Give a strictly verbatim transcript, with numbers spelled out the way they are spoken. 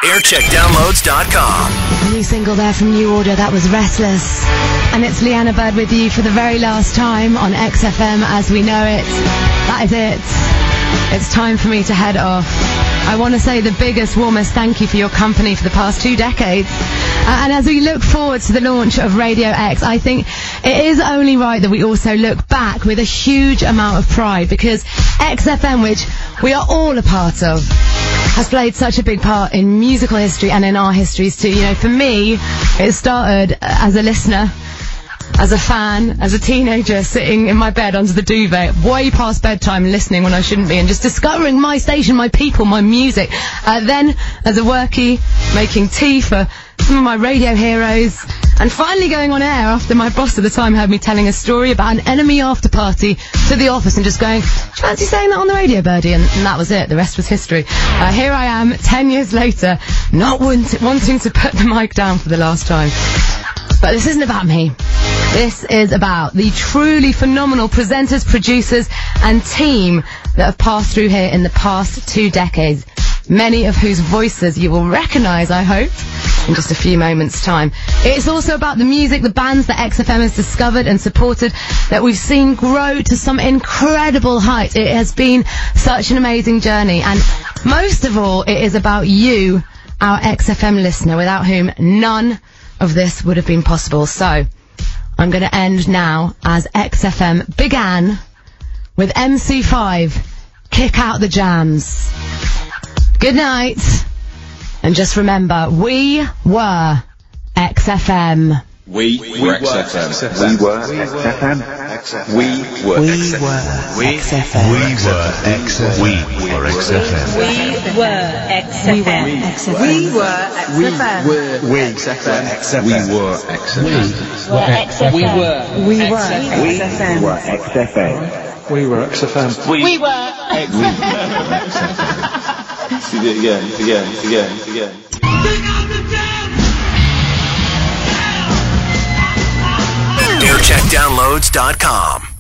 aircheck downloads dot com. New single there from New Order, that was Restless. And it's Leanna Bird with you for the very last time on X F M as we know it. That is it. It's time for me to head off. I want to say the biggest, warmest thank you for your company for the past two decades. Uh, and as we look forward to the launch of Radio X, I think it is only right that we also look back with a huge amount of pride, because X F M, which we are all a part of, has played such a big part in musical history and in our histories too. You know, for me, it started as a listener, as a fan, as a teenager, sitting in my bed under the duvet, way past bedtime, listening when I shouldn't be, and just discovering my station, my people, my music. Uh, then, as a workie, making tea for some of my radio heroes, and finally going on air after my boss at the time heard me telling a story about an enemy after party to the office and just going, "Do you fancy saying that on the radio, Birdie?" And, and that was it. The rest was history. Uh, here I am, ten years later, not want- wanting to put the mic down for the last time. But this isn't about me. This is about the truly phenomenal presenters, producers and team that have passed through here in the past two decades, many of whose voices you will recognise, I hope, in just a few moments' time. It's also about the music, the bands that X F M has discovered and supported, that we've seen grow to some incredible heights. It has been such an amazing journey, and most of all, it is about you, our X F M listener, without whom none of this would have been possible. So, I'm going to end now as X F M began with M C five, Kick Out the Jams. Good night, and just remember, we were X F M. We were X F M. We were X F M. We were We were X F M. We were X F M. We were X F M. We were X F M. We were X F M. We were X F M. We were X F M. We were. We were X F M. X F M. We were X F M. We were X F M. We were X F M. Again, again, again, again. aircheck downloads dot com.